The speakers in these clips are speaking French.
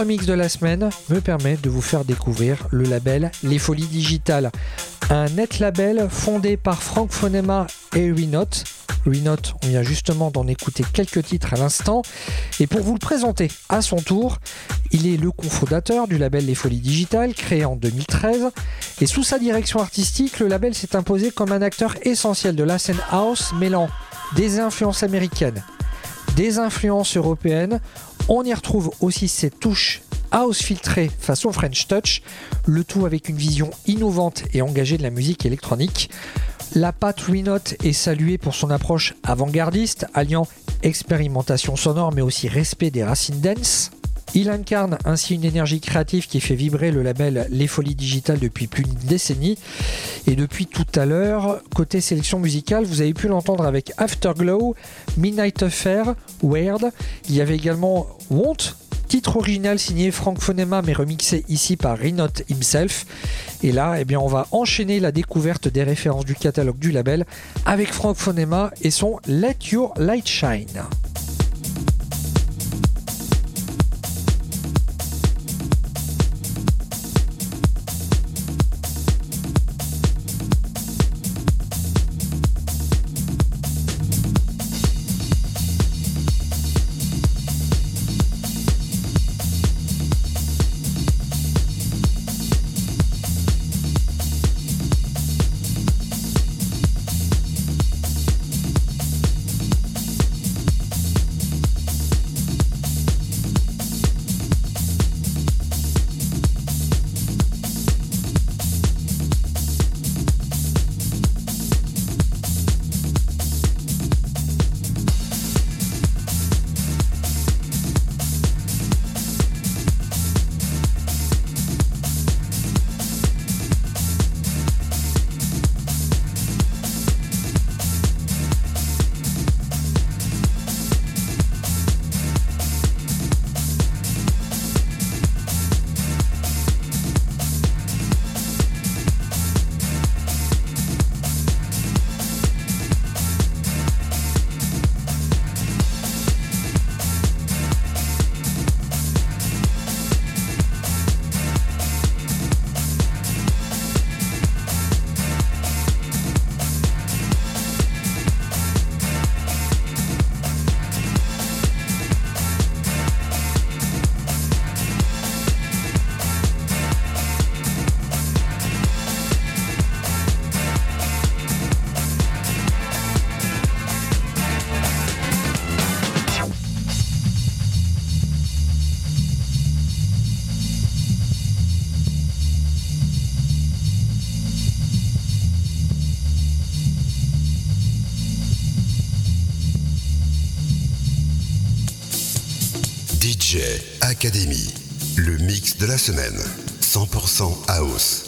mix de la semaine me permet de vous faire découvrir le label Les Folies Digitales, un net label fondé par Franck Fonema et Ruinote. Ruinote, on vient justement d'en écouter quelques titres à l'instant. Et pour vous le présenter à son tour, il est le cofondateur du label Les Folies Digitales, créé en 2013. Et sous sa direction artistique, le label s'est imposé comme un acteur essentiel de la scène house, mêlant des influences américaines, des influences européennes. On y retrouve aussi ces touches house filtrées façon French Touch, le tout avec une vision innovante et engagée de la musique électronique. La patte Ruinote est saluée pour son approche avant-gardiste, alliant expérimentation sonore mais aussi respect des racines dance. Il incarne ainsi une énergie créative qui fait vibrer le label Les Folies Digitales depuis plus d'une décennie. Et depuis tout à l'heure, côté sélection musicale, vous avez pu l'entendre avec Afterglow, Midnight Affair, Weird. Il y avait également Want, titre original signé Franck Fonema mais remixé ici par Ruinote himself. Et là, on va enchaîner la découverte des références du catalogue du label avec Franck Fonema et son Let Your Light Shine. DJ Academy, le mix de la semaine, 100% house.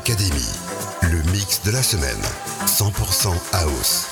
Academy, le mix de la semaine, 100% house.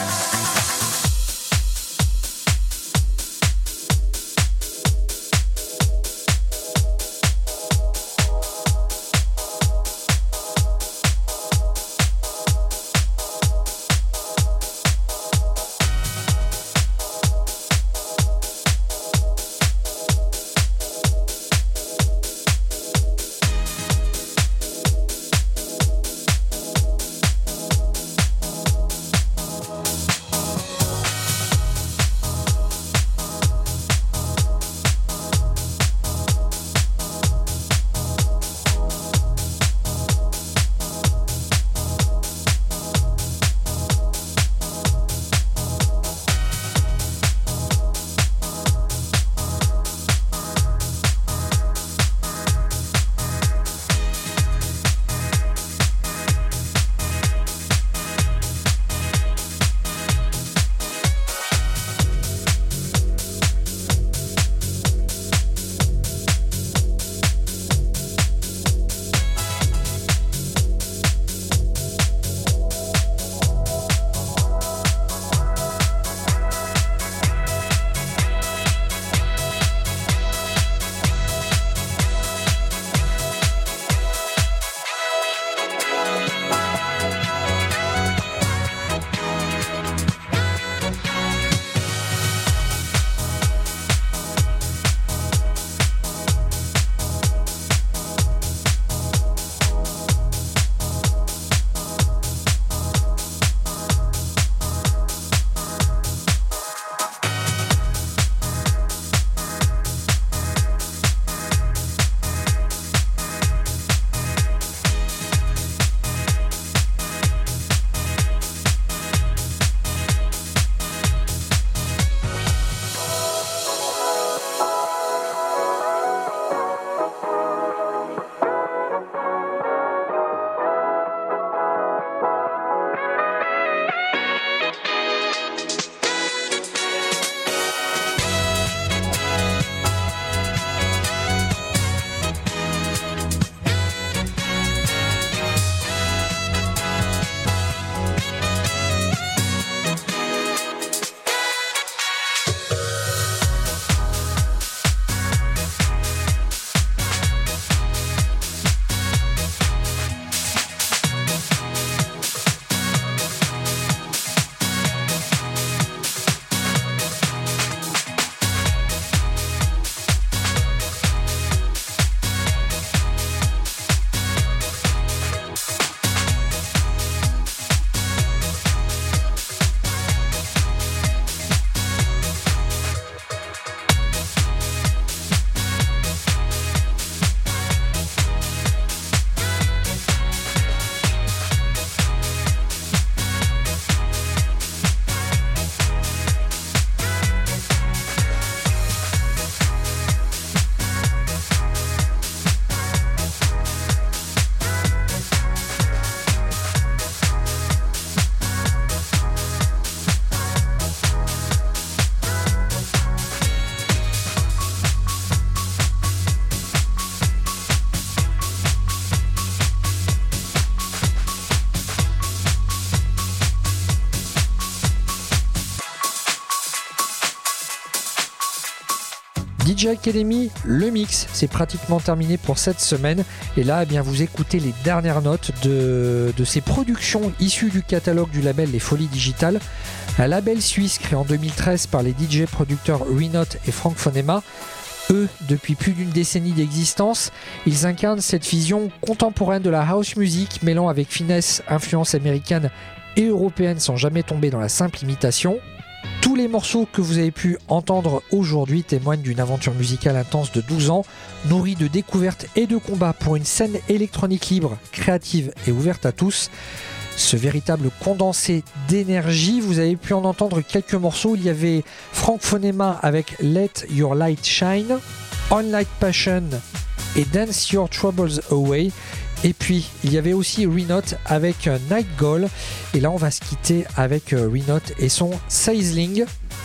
DJ Academy, le mix, c'est pratiquement terminé pour cette semaine. Et là, eh bien, vous écoutez les dernières notes de ces productions issues du catalogue du label Les Folies Digitales, un label suisse créé en 2013 par les DJ producteurs Renote et Frank Fonema. Eux, depuis plus d'une décennie d'existence, ils incarnent cette vision contemporaine de la house music, mêlant avec finesse influences américaines et européennes sans jamais tomber dans la simple imitation. Tous les morceaux que vous avez pu entendre aujourd'hui témoignent d'une aventure musicale intense de 12 ans, nourrie de découvertes et de combats pour une scène électronique libre, créative et ouverte à tous. Ce véritable condensé d'énergie, vous avez pu en entendre quelques morceaux. Il y avait Frank Fonema avec Let Your Light Shine, On Like Passion et Dance Your Troubles Away. Et puis, il y avait aussi Renote avec Night Goal. Et là, on va se quitter avec Renote et son Sizzling.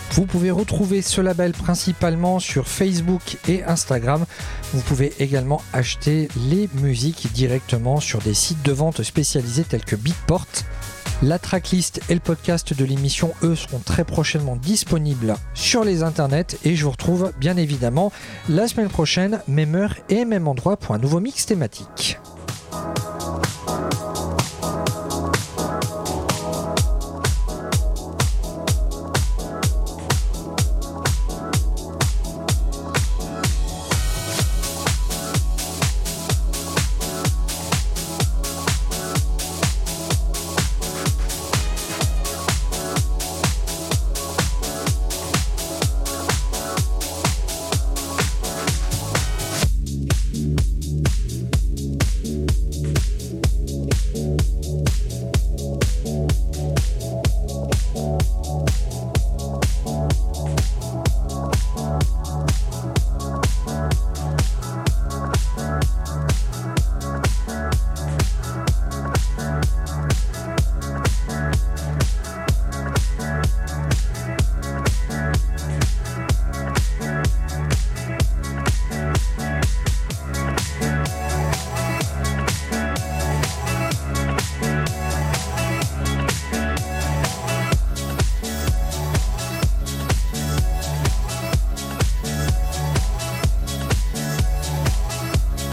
Vous pouvez retrouver ce label principalement sur Facebook et Instagram. Vous pouvez également acheter les musiques directement sur des sites de vente spécialisés tels que Beatport. La tracklist et le podcast de l'émission, eux, seront très prochainement disponibles sur les internets et je vous retrouve bien évidemment la semaine prochaine, même heure et même endroit pour un nouveau mix thématique.